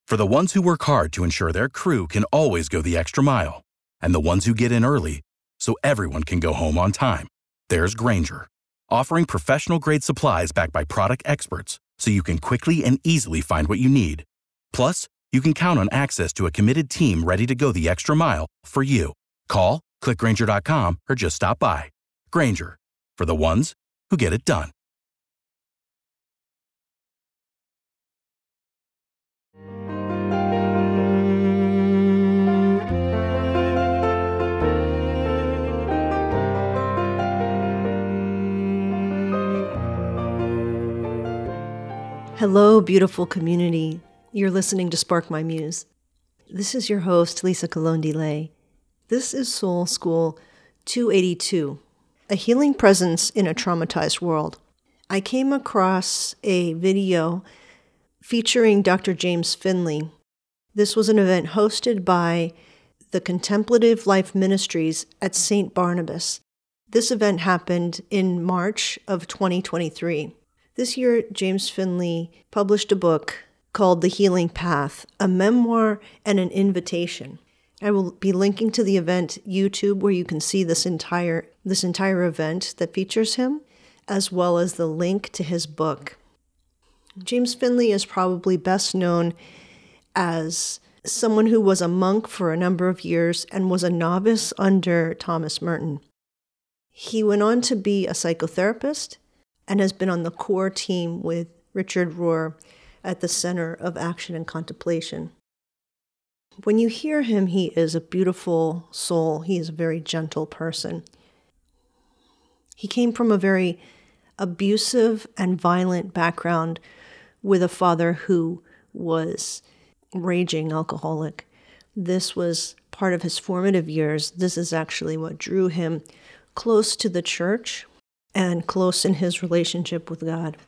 For the ones who work hard to ensure their crew can always go the extra mile, and the ones who get in early so everyone can go home on time, there's Grainger, offering professional-grade supplies backed by product experts so you can quickly and easily find what you need. Plus, you can count on access to a committed team ready to go the extra mile for you. Call, click Grainger.com, or just stop by. Grainger, for the ones who get it done. Hello, beautiful community. You're listening to Spark My Muse. This is your host, Lisa Colon-DeLay. This is Soul School 282, a healing presence in a traumatized world. I came across a video featuring Dr. James Finley. This was an event hosted by the Contemplative Life Ministries at St. Barnabas. This event happened in March of 2023. This year, James Finley published a book called The Healing Path, a memoir and an invitation. I will be linking to the event YouTube where you can see this entire event that features him, as well as the link to his book. James Finley is probably best known as someone who was a monk for a number of years and was a novice under Thomas Merton. He went on to be a psychotherapist and has been on the core team with Richard Rohr at the Center of Action and Contemplation. When you hear him, he is a beautiful soul. He is a very gentle person. He came from a very abusive and violent background with a father who was raging alcoholic. This was part of his formative years. This is actually what drew him close to the church and close in his relationship with God.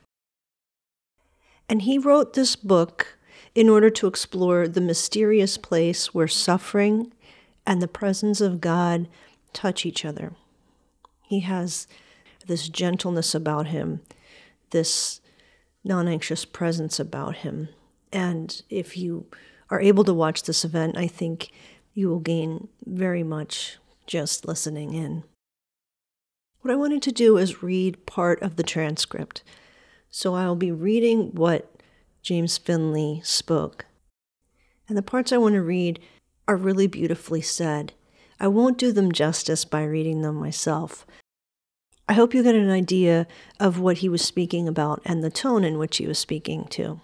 And he wrote this book in order to explore the mysterious place where suffering and the presence of God touch each other. He has this gentleness about him, this non-anxious presence about him. And if you are able to watch this event, I think you will gain very much just listening in. What I wanted to do is read part of the transcript. So I'll be reading what James Finley spoke. And the parts I want to read are really beautifully said. I won't do them justice by reading them myself. I hope you get an idea of what he was speaking about and the tone in which he was speaking to.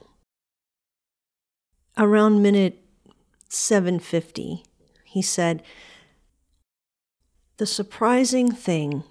Around minute 750, he said, "The surprising thing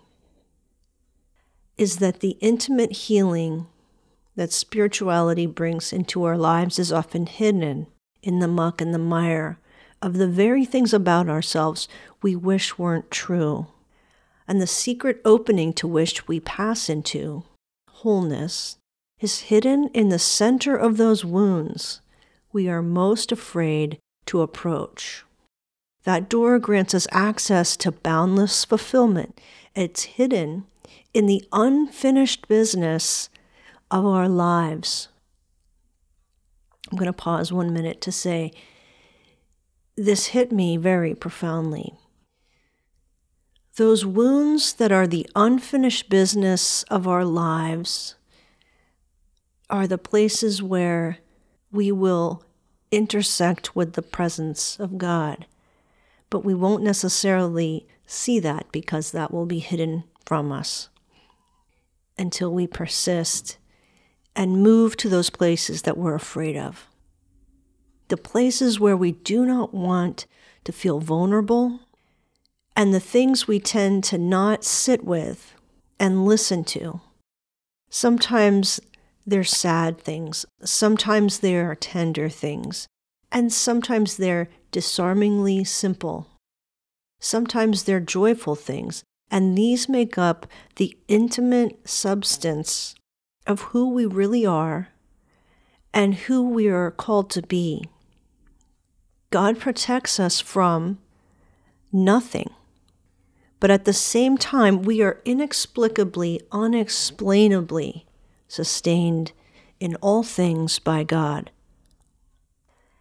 is that the intimate healing that spirituality brings into our lives is often hidden in the muck and the mire of the very things about ourselves we wish weren't true. And the secret opening to which we pass into wholeness is hidden in the center of those wounds we are most afraid to approach. That door grants us access to boundless fulfillment. It's hidden in the unfinished business of our lives." I'm going to pause 1 minute to say, this hit me very profoundly. Those wounds that are the unfinished business of our lives are the places where we will intersect with the presence of God. But we won't necessarily see that because that will be hidden from us until we persist and move to those places that we're afraid of. The places where we do not want to feel vulnerable, and the things we tend to not sit with and listen to. Sometimes they're sad things, sometimes they're tender things, and sometimes they're disarmingly simple. Sometimes they're joyful things, and these make up the intimate substance of who we really are and who we are called to be. God protects us from nothing, but at the same time, we are inexplicably, unexplainably sustained in all things by God.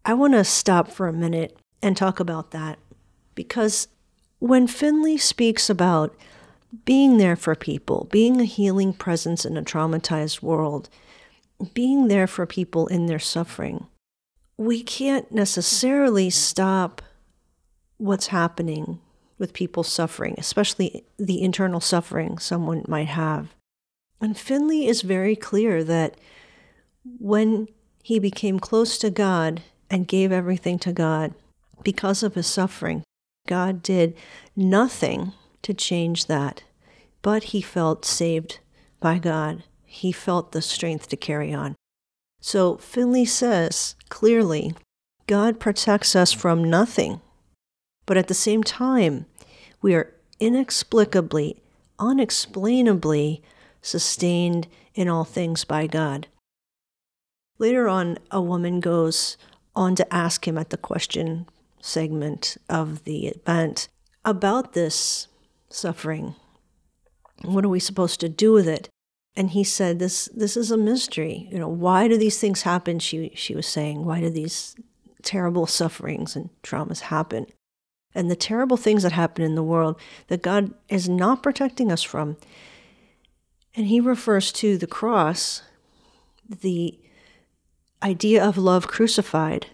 I want to stop for a minute and talk about that, because when Finley speaks about being there for people, being a healing presence in a traumatized world, being there for people in their suffering, we can't necessarily stop what's happening with people suffering, especially the internal suffering someone might have. And Finley is very clear that when he became close to God and gave everything to God because of his suffering, God did nothing to change that, but he felt saved by God. He felt the strength to carry on. So Finley says clearly, God protects us from nothing, but at the same time, we are inexplicably, unexplainably sustained in all things by God. Later on, a woman goes on to ask him at the question segment of the event about this suffering. What are we supposed to do with it? And he said, this is a mystery. Why do these things happen? She was saying, why do these terrible sufferings and traumas happen? And the terrible things that happen in the world that God is not protecting us from. And he refers to the cross, the idea of love crucified.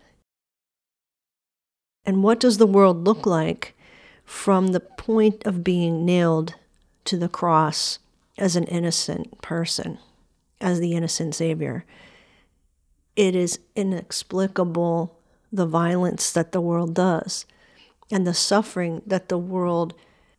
And what does the world look like from the point of being nailed to the cross as an innocent person, as the innocent Savior? It is inexplicable, the violence that the world does and the suffering that the world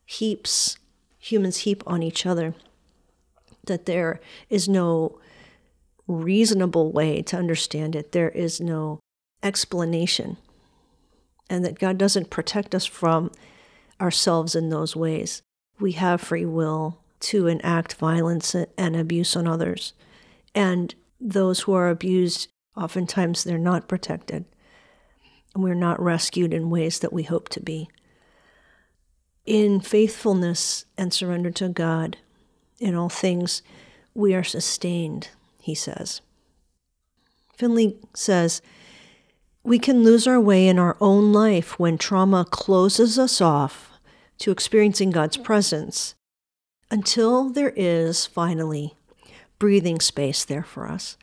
humans heap on each other, that there is no reasonable way to understand it. There is no explanation. And that God doesn't protect us from ourselves in those ways. We have free will to enact violence and abuse on others. And those who are abused, oftentimes they're not protected. And we're not rescued in ways that we hope to be. In faithfulness and surrender to God, in all things, we are sustained, he says. Finley says, we can lose our way in our own life when trauma closes us off to experiencing God's presence until there is, finally, breathing space there for us.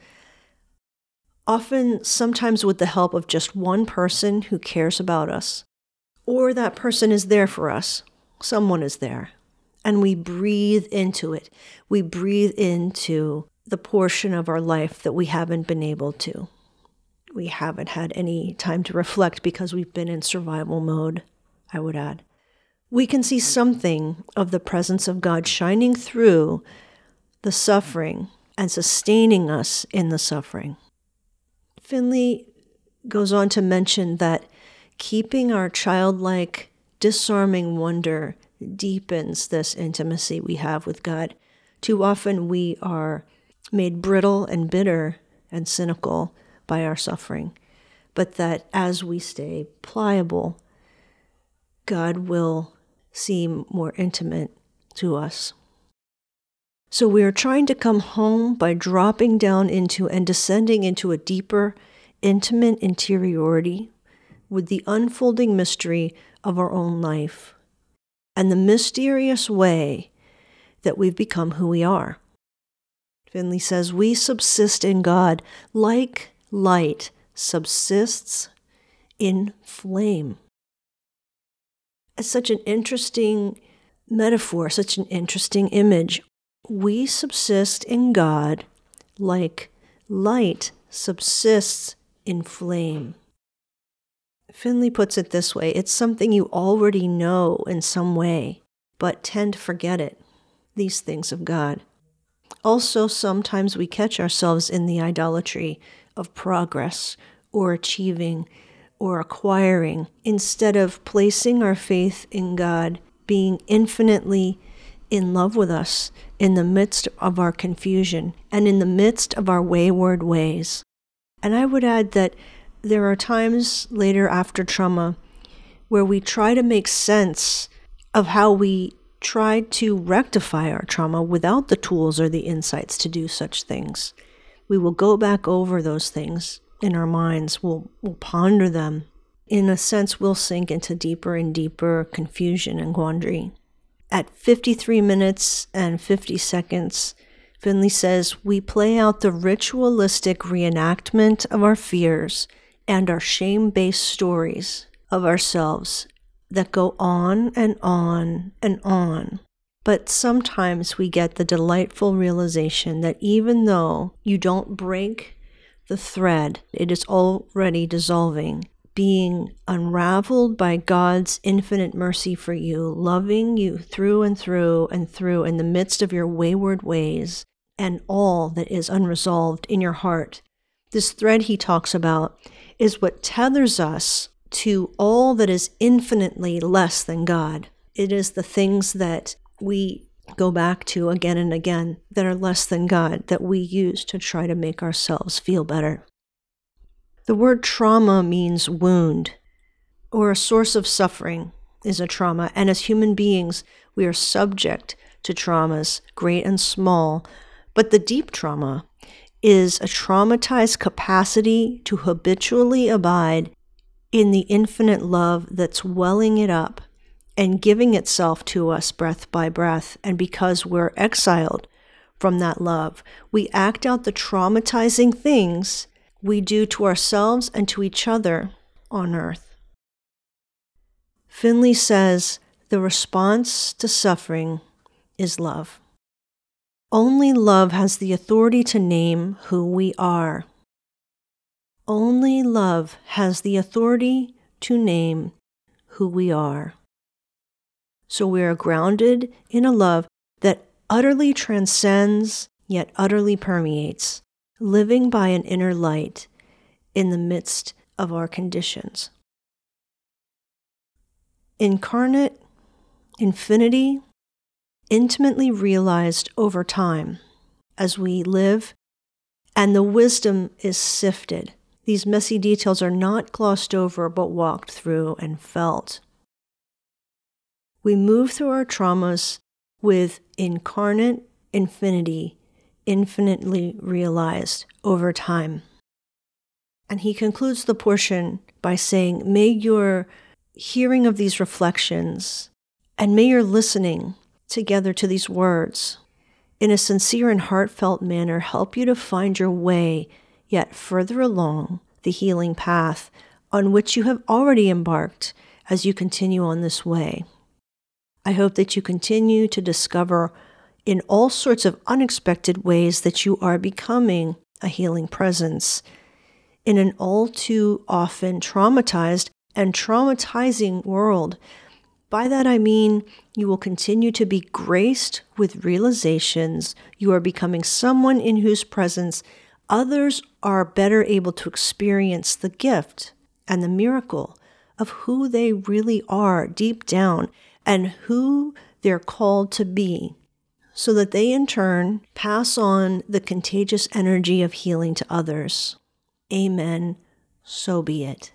Often, sometimes with the help of just one person who cares about us, or that person is there for us, someone is there, and we breathe into it. We breathe into the portion of our life that we haven't been able to. We haven't had any time to reflect because we've been in survival mode, I would add. We can see something of the presence of God shining through the suffering and sustaining us in the suffering. Finley goes on to mention that keeping our childlike, disarming wonder deepens this intimacy we have with God. Too often we are made brittle and bitter and cynical by our suffering, but that as we stay pliable, God will seem more intimate to us. So we are trying to come home by dropping down into and descending into a deeper, intimate interiority with the unfolding mystery of our own life and the mysterious way that we've become who we are. Finley says, we subsist in God like light subsists in flame. It's such an interesting metaphor, such an interesting image. We subsist in God like light subsists in flame. Finley puts it this way, it's something you already know in some way, but tend to forget it, these things of God. Also, sometimes we catch ourselves in the idolatry of progress or achieving or acquiring, instead of placing our faith in God, being infinitely in love with us in the midst of our confusion and in the midst of our wayward ways. And I would add that there are times later after trauma where we try to make sense of how we tried to rectify our trauma without the tools or the insights to do such things. We will go back over those things in our minds. We'll ponder them. In a sense, we'll sink into deeper and deeper confusion and quandary. At 53 minutes and 50 seconds, Finley says, we play out the ritualistic reenactment of our fears and our shame-based stories of ourselves that go on and on and on. But sometimes we get the delightful realization that even though you don't break the thread, it is already dissolving, being unraveled by God's infinite mercy for you, loving you through and through and through in the midst of your wayward ways and all that is unresolved in your heart. This thread he talks about is what tethers us to all that is infinitely less than God. It is the things that we go back to again and again that are less than God that we use to try to make ourselves feel better. The word trauma means wound, or a source of suffering is a trauma. And as human beings, we are subject to traumas, great and small. But the deep trauma is a traumatized capacity to habitually abide in the infinite love that's welling it up and giving itself to us breath by breath. And because we're exiled from that love, we act out the traumatizing things we do to ourselves and to each other on earth. Finley says the response to suffering is love. Only love has the authority to name who we are. Only love has the authority to name who we are. So we are grounded in a love that utterly transcends yet utterly permeates, living by an inner light in the midst of our conditions. Incarnate, infinity, intimately realized over time as we live, and the wisdom is sifted. These messy details are not glossed over but walked through and felt. We move through our traumas with incarnate infinity, infinitely realized over time. And he concludes the portion by saying, may your hearing of these reflections and may your listening together to these words in a sincere and heartfelt manner help you to find your way yet further along the healing path on which you have already embarked as you continue on this way. I hope that you continue to discover in all sorts of unexpected ways that you are becoming a healing presence in an all too often traumatized and traumatizing world. By that I mean you will continue to be graced with realizations. You are becoming someone in whose presence others are better able to experience the gift and the miracle of who they really are deep down and who they're called to be, so that they in turn pass on the contagious energy of healing to others. Amen. So be it.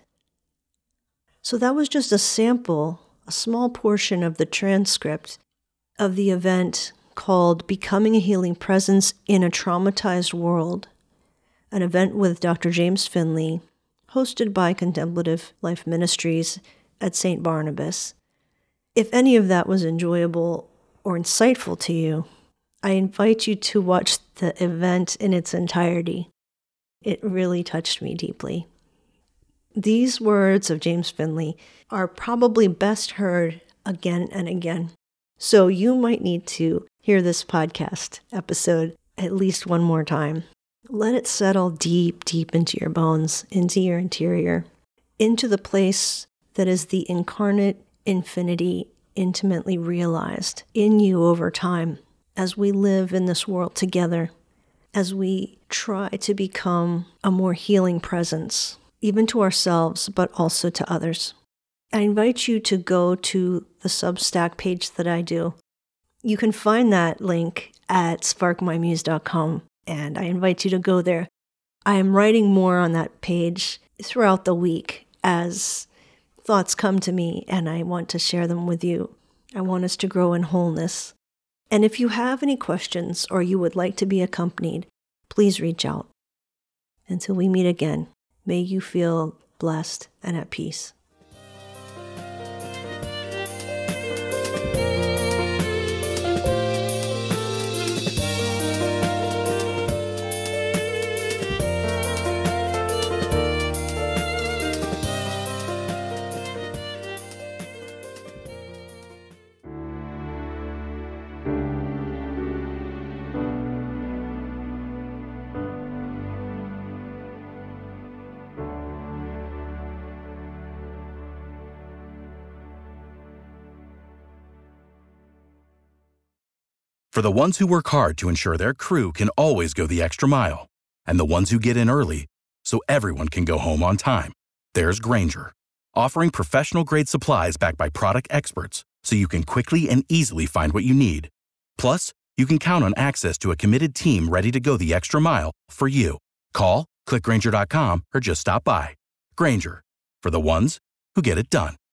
So that was just a sample, a small portion of the transcript of the event called Becoming a Healing Presence in a Traumatized World, an event with Dr. James Finley, hosted by Contemplative Life Ministries at St. Barnabas. If any of that was enjoyable or insightful to you, I invite you to watch the event in its entirety. It really touched me deeply. These words of James Finley are probably best heard again and again. So you might need to hear this podcast episode at least one more time. Let it settle deep, deep into your bones, into your interior, into the place that is the incarnate infinity intimately realized in you over time as we live in this world together, as we try to become a more healing presence, even to ourselves, but also to others. I invite you to go to the Substack page that I do. You can find that link at sparkmymuse.com, and I invite you to go there. I am writing more on that page throughout the week as thoughts come to me, and I want to share them with you. I want us to grow in wholeness. And if you have any questions or you would like to be accompanied, please reach out. Until we meet again, May you feel blessed and at peace. For the ones who work hard to ensure their crew can always go the extra mile, and the ones who get in early so everyone can go home on time, there's Grainger, offering professional-grade supplies backed by product experts so you can quickly and easily find what you need. Plus, you can count on access to a committed team ready to go the extra mile for you. Call, click Grainger.com, or just stop by. Grainger, for the ones who get it done.